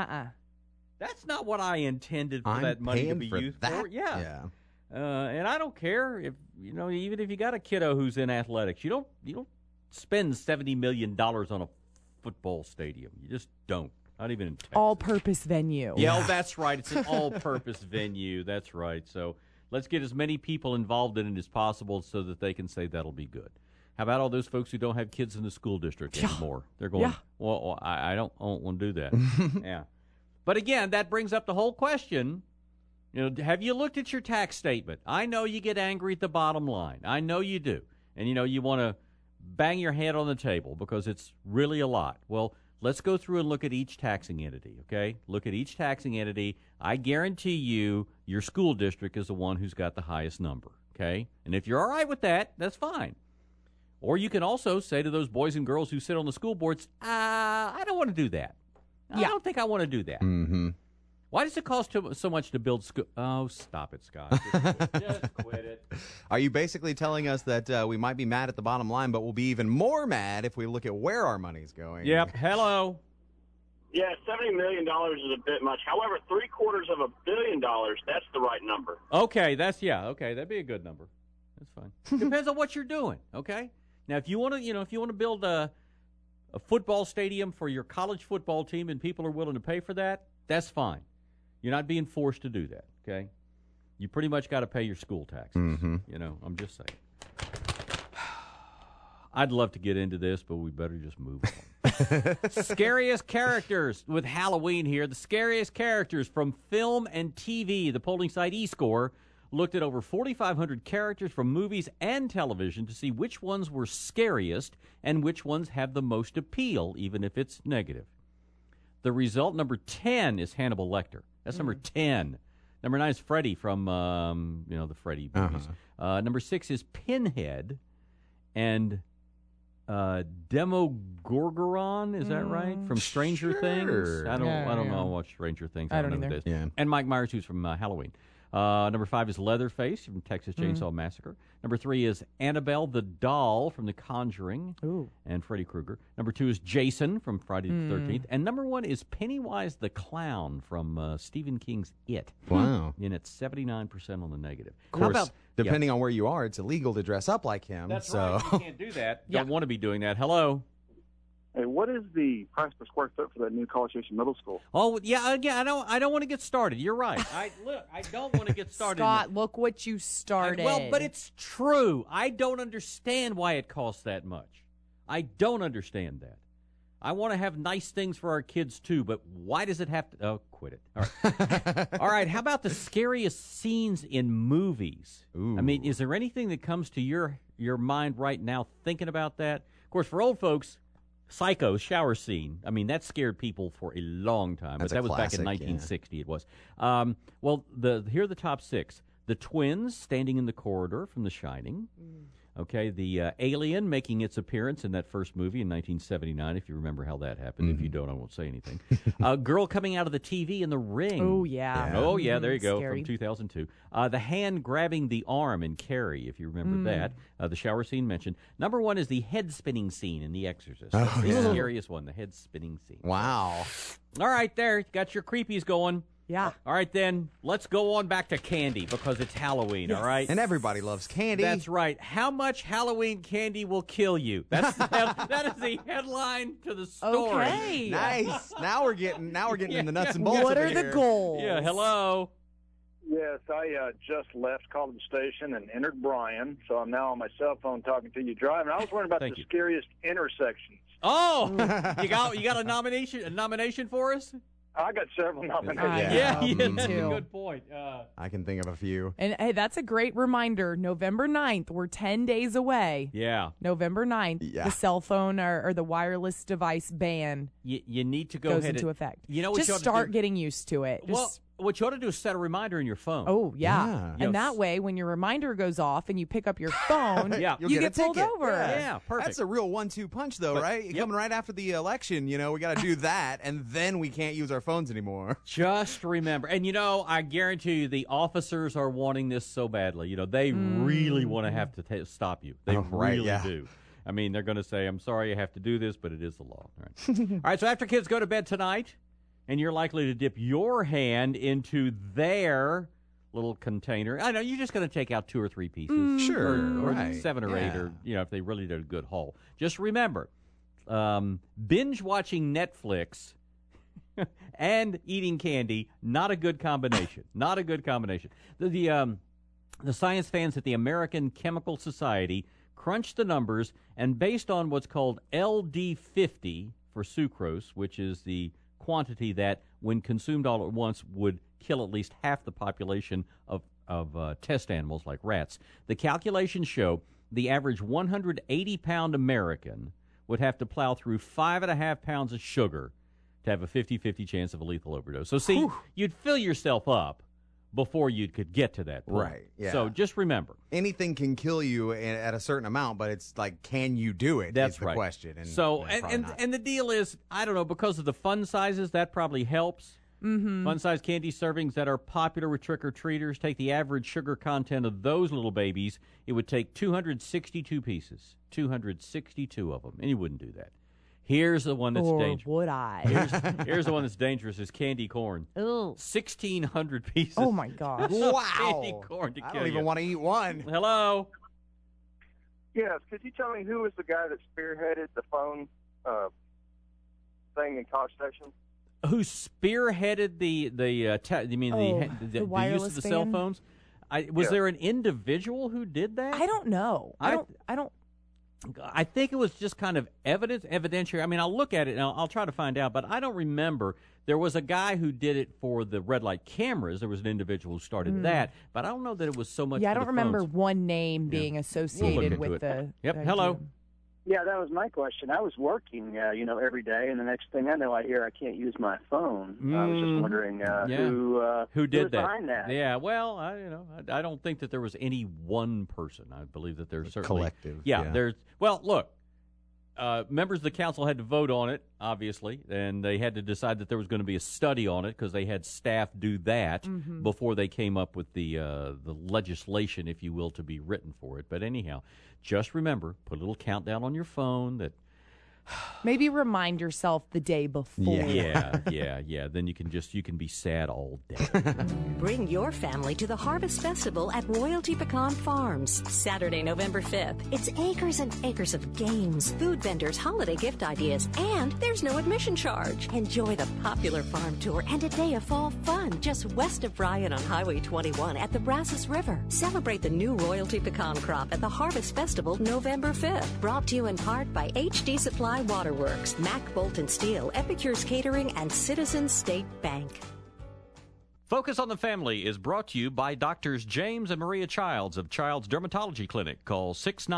That's not what I intended for that money to be used for. Yeah. And I don't care if, even if you got a kiddo who's in athletics, you don't spend $70 million on a football stadium. You just don't. Not even in Texas. All-purpose venue. Yeah, that's right. It's an all-purpose venue. That's right. So let's get as many people involved in it as possible so that they can say that'll be good. How about all those folks who don't have kids in the school district anymore? They're going, well, I don't want to do that. Yeah. But again, that brings up the whole question. Have you looked at your tax statement? I know you get angry at the bottom line. I know you do. And, you want to bang your head on the table because it's really a lot. Well, let's go through and look at each taxing entity, okay? Look at each taxing entity. I guarantee you your school district is the one who's got the highest number, okay? And if you're all right with that, that's fine. Or you can also say to those boys and girls who sit on the school boards, I don't want to do that. I don't think I want to do that. Mm-hmm. Why does it cost so much to build school? Oh, stop it, Scott. Just quit it. Are you basically telling us that we might be mad at the bottom line, but we'll be even more mad if we look at where our money's going? Yep. Hello. Yeah, $70 million is a bit much. However, $750 million, that's the right number. Okay, that'd be a good number. That's fine. Depends on what you're doing, okay? Now, if you want to build a football stadium for your college football team and people are willing to pay for that, that's fine. You're not being forced to do that, okay? You pretty much got to pay your school taxes. Mm-hmm. I'm just saying. I'd love to get into this, but we better just move on. Scariest characters with Halloween here. The scariest characters from film and TV. The polling site eScore looked at over 4,500 characters from movies and television to see which ones were scariest and which ones have the most appeal, even if it's negative. The result, number 10, is Hannibal Lecter. That's number 10. Number 9 is Freddy from, the Freddy movies. Number 6 is Pinhead. And Demogorgon, is that right? From Stranger Things? I don't know what Stranger Things. I don't know who it is. Yeah. And Mike Myers, who's from Halloween. Number 5 is Leatherface from Texas Chainsaw Massacre. Number 3 is Annabelle the Doll from The Conjuring and Freddy Krueger. Number 2 is Jason from Friday the 13th. And number 1 is Pennywise the Clown from Stephen King's It. Wow. And it's 79% on the negative. Of course, depending on where you are, it's illegal to dress up like him. That's right. You can't do that. Don't want to be doing that. Hello. Hey, what is the price per square foot for that new College Station Middle School? Oh, yeah, again, I don't want to get started. You're right. I don't want to get started. Scott, look what you started. But it's true. I don't understand why it costs that much. I don't understand that. I want to have nice things for our kids, too, but why does it have to... Oh, quit it. All right. All right, how about the scariest scenes in movies? Ooh. I mean, is there anything that comes to your mind right now thinking about that? Of course, for old folks... Psycho shower scene. I mean, that scared people for a long time. That's but that was classic, back in 1960. It was. Well, here are the top 6. The twins standing in the corridor from The Shining. Okay, the alien making its appearance in that first movie in 1979, if you remember how that happened. If you don't, I won't say anything. Girl coming out of the TV in The Ring. Oh, yeah. Oh, yeah, there you go, Scary. from 2002. The hand grabbing the arm in Carrie, if you remember that. The shower scene mentioned. Number one is the head spinning scene in The Exorcist. That's the scariest one, the head spinning scene. Wow. All right, there. You got your creepies going. Yeah. All right, then, let's go on back to candy because it's Halloween, all right? And everybody loves candy. That's right. How much Halloween candy will kill you? That is the headline to the story. Okay. Nice. Now we're getting in the nuts and bolts. What of are it the here. goals? Yeah, hello. Yes, I just left College Station and entered Bryan, so I'm now on my cell phone talking to you driving. I was wondering about the scariest intersections. Oh, you got a nomination for us? I got several nominations. Yeah, me that's a too. good point. I can think of a few. And hey, that's a great reminder. November 9th, we're 10 days away. Yeah. November 9th, the cell phone or the wireless device ban You need to go goes ahead into and, effect. You know what Just you ought to start do? getting used to it. Well, what you ought to do is set a reminder in your phone. Oh, yeah. Yeah. And that way, when your reminder goes off and you pick up your phone, You'll you get get a pulled ticket. over. Yeah, perfect. That's a real 1-2 punch, though, right? Coming right after the election, we got to do that, and then we can't use our phones anymore. Just remember, and I guarantee you the officers are wanting this so badly. They really want to have to stop you. They really do. I mean, they're going to say, I'm sorry you have to do this, but it is the law. All right. All right, so after kids go to bed tonight, and you're likely to dip your hand into their little container. I know you're just going to take out 2 or 3 pieces. Sure, Or right. 7 or 8, or, if they really did a good haul. Just remember, binge watching Netflix and eating candy, not a good combination. Not a good combination. The science fans at the American Chemical Society crunched the numbers, and based on what's called LD50 for sucrose, which is the quantity that, when consumed all at once, would kill at least half the population of test animals like rats. The calculations show the average 180-pound American would have to plow through 5.5 pounds of sugar to have a 50-50 chance of a lethal overdose. So, see, you'd fill yourself up before you could get to that point. Right, yeah. So just remember. Anything can kill you at a certain amount, but it's like, can you do it? That's is the right. question. And, so, probably not. and the deal is, I don't know, because of the fun sizes, that probably helps. Fun size candy servings that are popular with trick-or-treaters, take the average sugar content of those little babies, it would take 262 pieces. 262 of them. And you wouldn't do that. Here's the one that's dangerous. Or would I? Here's the one that's dangerous is candy corn. Ew. 1,600 pieces. Oh, my gosh. Wow. Candy corn to I kill don't even you. want to eat one. Hello? Yes, could you tell me who was the guy that spearheaded the phone thing in College Station? Who spearheaded the use wireless of the cell ban? phones? Was there an individual who did that? I don't know. I don't. I think it was just kind of evidentiary. I mean, I'll look at it and I'll try to find out, but I don't remember. There was a guy who did it for the red light cameras. There was an individual who started that, but I don't know that it was so much. Yeah, I for don't the remember phones. one name being associated into with it. the. Yep. the Hello. idea. Yeah, that was my question. I was working, every day, and the next thing I know, I hear I can't use my phone. I was just wondering who did was that? behind that. Yeah, well, I don't think that there was any one person. I believe that there's certainly collective. Yeah, there's. Well, look, members of the council had to vote on it, obviously, and they had to decide that there was going to be a study on it because they had staff do that before they came up with the legislation, if you will, to be written for it. But anyhow, just remember, put a little countdown on your phone that. Maybe remind yourself the day before. Yeah. Then you can be sad all day. Bring your family to the Harvest Festival at Royalty Pecan Farms, Saturday, November 5th. It's acres and acres of games, food vendors, holiday gift ideas, and there's no admission charge. Enjoy the popular farm tour and a day of fall fun just west of Bryan on Highway 21 at the Brazos River. Celebrate the new Royalty Pecan crop at the Harvest Festival November 5th. Brought to you in part by HD Supply Waterworks, Mack Bolt and Steel, Epicure's Catering, and Citizens State Bank. Focus on the Family is brought to you by Doctors James and Maria Childs of Child's Dermatology Clinic. Call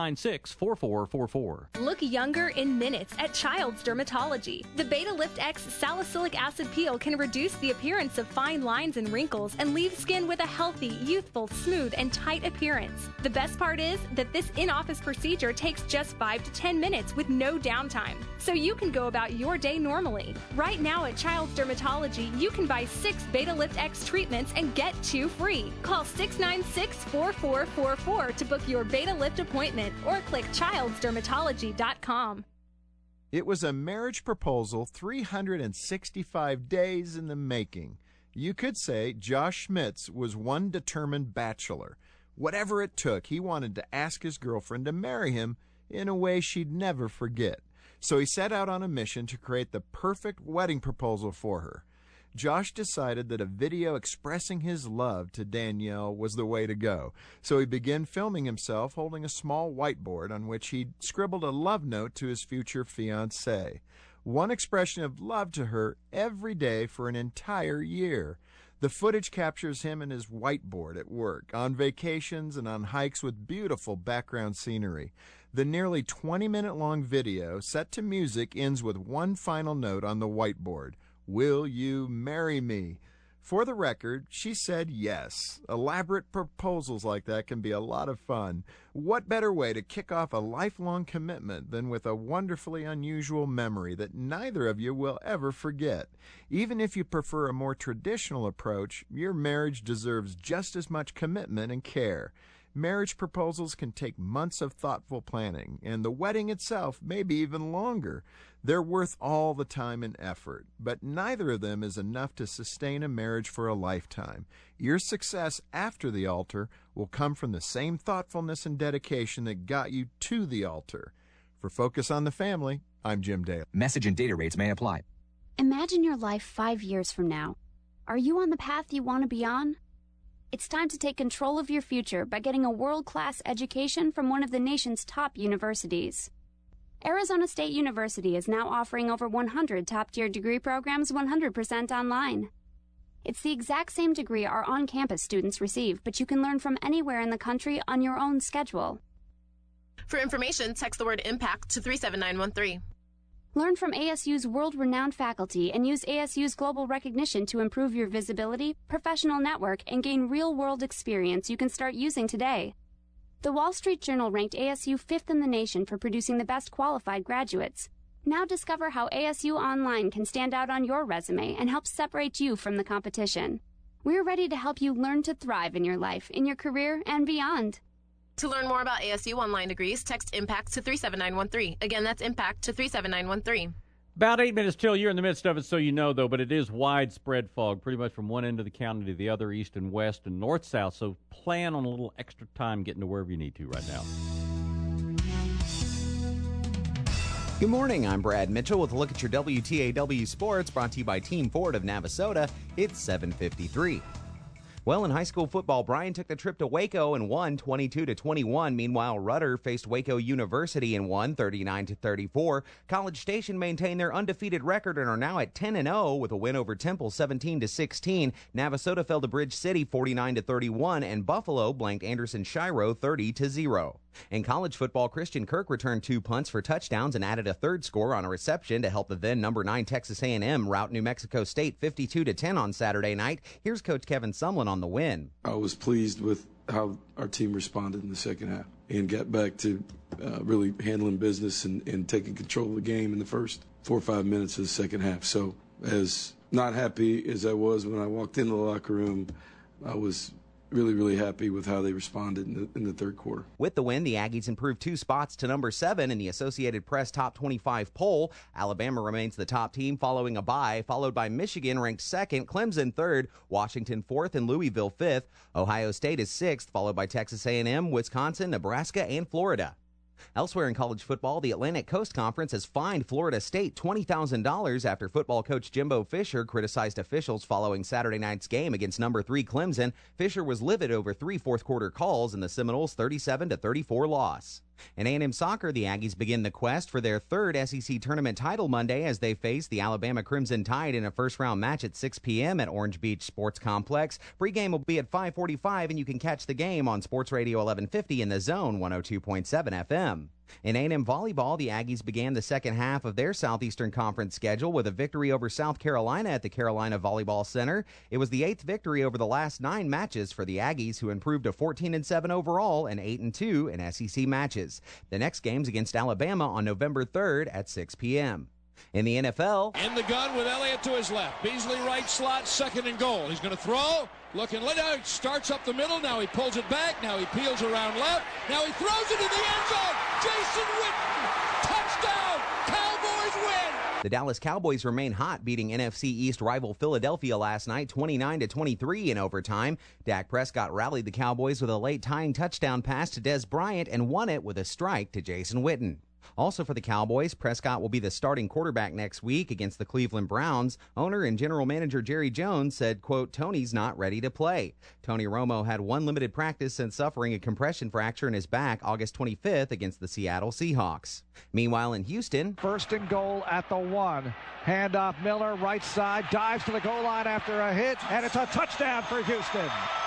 696-4444. Look younger in minutes at Child's Dermatology. The Beta Lift X salicylic acid peel can reduce the appearance of fine lines and wrinkles and leave skin with a healthy, youthful, smooth, and tight appearance. The best part is that this in-office procedure takes just 5 to 10 minutes with no downtime, so you can go about your day normally. Right now at Child's Dermatology, you can buy 6 Beta Lift X treatments and get 2 free. Call 696-4444 to book your Beta Lift appointment or click childsdermatology.com. It was a marriage proposal 365 days in the making. You could say Josh Schmitz was one determined bachelor. Whatever it took, he wanted to ask his girlfriend to marry him in a way she'd never forget. So he set out on a mission to create the perfect wedding proposal for her. Josh decided that a video expressing his love to Danielle was the way to go, so he began filming himself holding a small whiteboard on which he'd scribbled a love note to his future fiancée. One expression of love to her every day for an entire year. The footage captures him and his whiteboard at work, on vacations, and on hikes with beautiful background scenery. The nearly 20-minute-long video, set to music, ends with one final note on the whiteboard. Will you marry me? For the record, she said yes. Elaborate proposals like that can be a lot of fun. What better way to kick off a lifelong commitment than with a wonderfully unusual memory that neither of you will ever forget? Even if you prefer a more traditional approach, your marriage deserves just as much commitment and care. Marriage proposals can take months of thoughtful planning, and the wedding itself may be even longer. They're worth all the time and effort, but neither of them is enough to sustain a marriage for a lifetime. Your success after the altar will come from the same thoughtfulness and dedication that got you to the altar. For Focus on the Family, I'm Jim Daly. Message and data rates may apply. Imagine your life 5 years from now. Are you on the path you want to be on? It's time to take control of your future by getting a world-class education from one of the nation's top universities. Arizona State University is now offering over 100 top-tier degree programs 100% online. It's the exact same degree our on-campus students receive, but you can learn from anywhere in the country on your own schedule. For information, text the word IMPACT to 37913. Learn from ASU's world-renowned faculty and use ASU's global recognition to improve your visibility, professional network, and gain real-world experience you can start using today. The Wall Street Journal ranked ASU 5th in the nation for producing the best qualified graduates. Now discover how ASU Online can stand out on your resume and help separate you from the competition. We're ready to help you learn to thrive in your life, in your career, and beyond. To learn more about ASU Online degrees, text IMPACT to 37913. Again, that's IMPACT to 37913. About 8 minutes till. You're in the midst of it, so you know, though, but it is widespread fog, pretty much from one end of the county to the other, east and west and north-south, so plan on a little extra time getting to wherever you need to right now. Good morning, I'm Brad Mitchell with a look at your WTAW Sports, brought to you by Team Ford of Navasota. It's 7:53. Well, in high school football, Bryan took the trip to Waco and won 22-21. Meanwhile, Rudder faced Waco University and won 39-34. College Station maintained their undefeated record and are now at 10-0 with a win over Temple 17-16. Navasota fell to Bridge City 49-31, and Buffalo blanked Anderson Shiro 30-0. In college football, Christian Kirk returned 2 punts for touchdowns and added a third score on a reception to help the then number 9 Texas A&M rout New Mexico State 52-10 on Saturday night. Here's Coach Kevin Sumlin on the win. I was pleased with how our team responded in the second half and got back to really handling business and taking control of the game in the first 4 or 5 minutes of the second half. So as not happy as I was when I walked into the locker room, I was really happy with how they responded in the third quarter. With the win, the Aggies improved 2 spots to number 7 in the Associated Press Top 25 poll. Alabama remains the top team following a bye, followed by Michigan ranked 2nd, Clemson 3rd, Washington 4th, and Louisville 5th. Ohio State is 6th, followed by Texas A&M, Wisconsin, Nebraska, and Florida. Elsewhere in college football, the Atlantic Coast Conference has fined Florida State $20,000 after football coach Jimbo Fisher criticized officials following Saturday night's game against number 3 Clemson. Fisher was livid over 3 fourth-quarter calls in the Seminoles' 37-34 loss. In A&M soccer, the Aggies begin the quest for their third SEC tournament title Monday as they face the Alabama Crimson Tide in a first-round match at 6 p.m. at Orange Beach Sports Complex. Pregame will be at 5:45, and you can catch the game on Sports Radio 1150 in the Zone 102.7 FM. In A&M volleyball, the Aggies began the second half of their Southeastern Conference schedule with a victory over South Carolina at the Carolina Volleyball Center. It was the 8th victory over the last 9 matches for the Aggies, who improved to 14-7 overall and 8-2 in SEC matches. The next game's against Alabama on November 3rd at 6 p.m. In the NFL, in the gun with Elliott to his left. Beasley right slot, second and goal. He's going to throw. Looking, now he starts up the middle. Now he pulls it back. Now he peels around left. Now he throws it in the end zone. Jason Witten, touchdown. Cowboys win. The Dallas Cowboys remain hot, beating NFC East rival Philadelphia last night 29-23 in overtime. Dak Prescott rallied the Cowboys with a late tying touchdown pass to Dez Bryant and won it with a strike to Jason Witten. Also for the Cowboys, Prescott will be the starting quarterback next week against the Cleveland Browns. Owner and general manager Jerry Jones said, quote, Tony's not ready to play. Tony Romo had one limited practice since suffering a compression fracture in his back August 25th against the Seattle Seahawks. Meanwhile, in Houston, first and goal at the 1. Handoff Miller, right side, dives to the goal line after a hit, and it's a touchdown for Houston.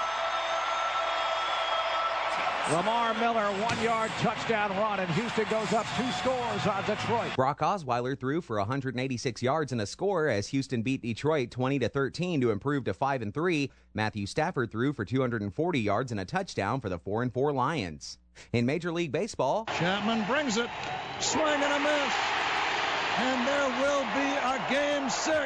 Lamar Miller, 1-yard touchdown run, and Houston goes up 2 scores on Detroit. Brock Osweiler threw for 186 yards and a score as Houston beat Detroit 20-13 to improve to 5-3. Matthew Stafford threw for 240 yards and a touchdown for the 4-4 Lions. In Major League Baseball, Chapman brings it, swing and a miss, and there will be a game 6.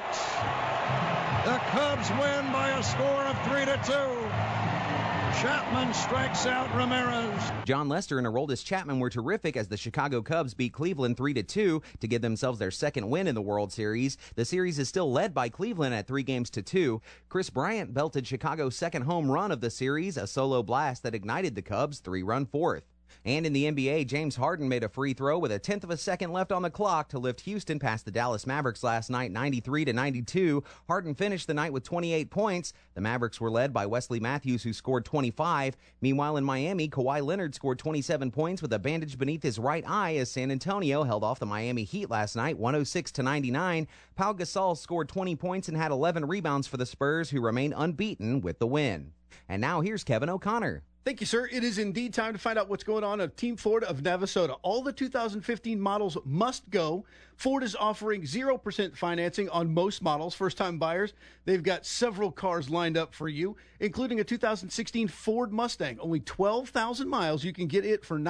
The Cubs win by a score of 3-2. Chapman strikes out Ramirez. John Lester and Aroldis Chapman were terrific as the Chicago Cubs beat Cleveland 3-2 to give themselves their second win in the World Series. The series is still led by Cleveland at 3-2. Chris Bryant belted Chicago's second home run of the series, a solo blast that ignited the Cubs' 3-run fourth. And in the NBA, James Harden made a free throw with a tenth of a second left on the clock to lift Houston past the Dallas Mavericks last night, 93-92. Harden finished the night with 28 points. The Mavericks were led by Wesley Matthews, who scored 25. Meanwhile, in Miami, Kawhi Leonard scored 27 points with a bandage beneath his right eye as San Antonio held off the Miami Heat last night, 106-99. Pau Gasol scored 20 points and had 11 rebounds for the Spurs, who remain unbeaten with the win. And now here's Kevin O'Connor. Thank you, sir. It is indeed time to find out what's going on at Team Ford of Navasota. All the 2015 models must go. Ford is offering 0% financing on most models. First-time buyers, they've got several cars lined up for you, including a 2016 Ford Mustang. Only 12,000 miles. You can get it for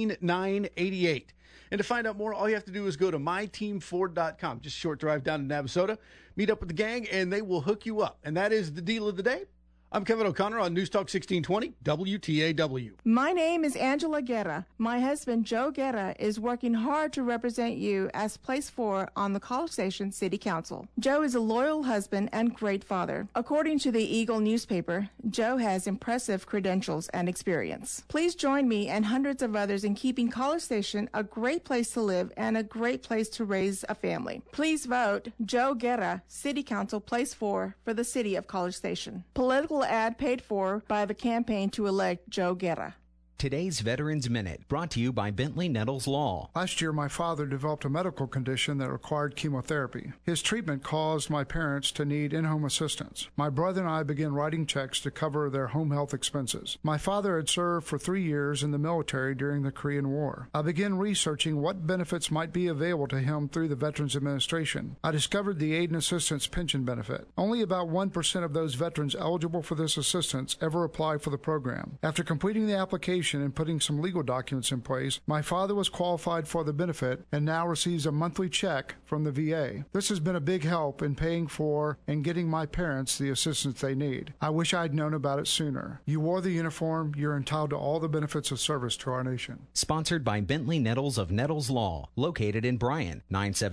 $19,988. And to find out more, all you have to do is go to myteamford.com. Just a short drive down to Navasota. Meet up with the gang, and they will hook you up. And that is the deal of the day. I'm Kevin O'Connor on News Talk 1620, WTAW. My name is Angela Guerra. My husband, Joe Guerra, is working hard to represent you as Place 4 on the College Station City Council. Joe is a loyal husband and great father. According to the Eagle newspaper, Joe has impressive credentials and experience. Please join me and hundreds of others in keeping College Station a great place to live and a great place to raise a family. Please vote Joe Guerra, City Council, Place 4 for the city of College Station. Political ad paid for by the campaign to elect Joe Guerra. Today's Veterans Minute, brought to you by Bentley Nettles Law. Last year, my father developed a medical condition that required chemotherapy. His treatment caused my parents to need in-home assistance. My brother and I began writing checks to cover their home health expenses. My father had served for 3 years in the military during the Korean War. I began researching what benefits might be available to him through the Veterans Administration. I discovered the Aid and Assistance Pension Benefit. Only about 1% of those veterans eligible for this assistance ever apply for the program. After completing the application and putting some legal documents in place, my father was qualified for the benefit and now receives a monthly check from the VA. This has been a big help in paying for and getting my parents the assistance they need. I wish I'd known about it sooner. You wore the uniform, you're entitled to all the benefits of service to our nation. Sponsored by Bentley Nettles of Nettles Law, located in Bryan,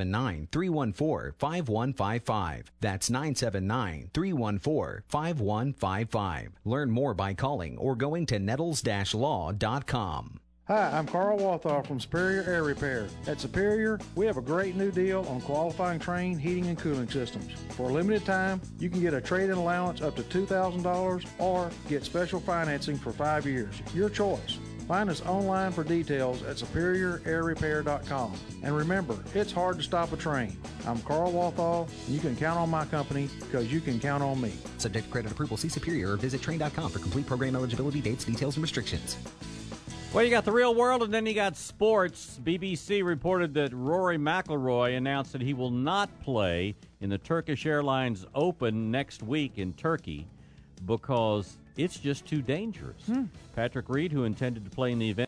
979-314-5155. That's 979-314-5155. Learn more by calling or going to nettles-law.com. Hi, I'm Carl Walthoff from Superior Air Repair. At Superior, we have a great new deal on qualifying Trane heating and cooling systems. For a limited time, you can get a trade-in allowance up to $2,000 or get special financing for 5 years. Your choice. Find us online for details at superiораirrepair.com. And remember, it's hard to stop a train. I'm Carl Walthall, and you can count on my company because you can count on me. Subject to credit approval, see Superior or visit train.com for complete program eligibility, dates, details, and restrictions. Well, you got the real world, and then you got sports. BBC reported that Rory McIlroy announced that he will not play in the Turkish Airlines Open next week in Turkey because it's just too dangerous. Patrick Reed, who intended to play in the event,